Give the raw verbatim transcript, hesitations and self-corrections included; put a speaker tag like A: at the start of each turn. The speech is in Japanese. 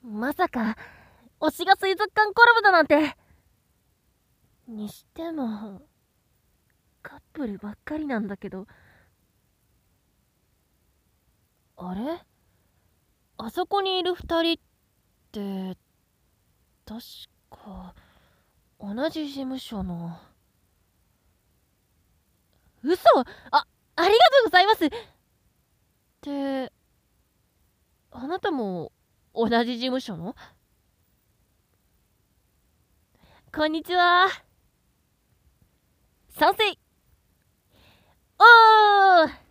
A: まさか推しが水族館コラボだなんて。にしてもカップルばっかりなんだけど。あれ、あそこにいるふたりって確か同じ事務所の。嘘。あありがとうございます。ってあなたも同じ事務所の？こんにちは。賛成。おー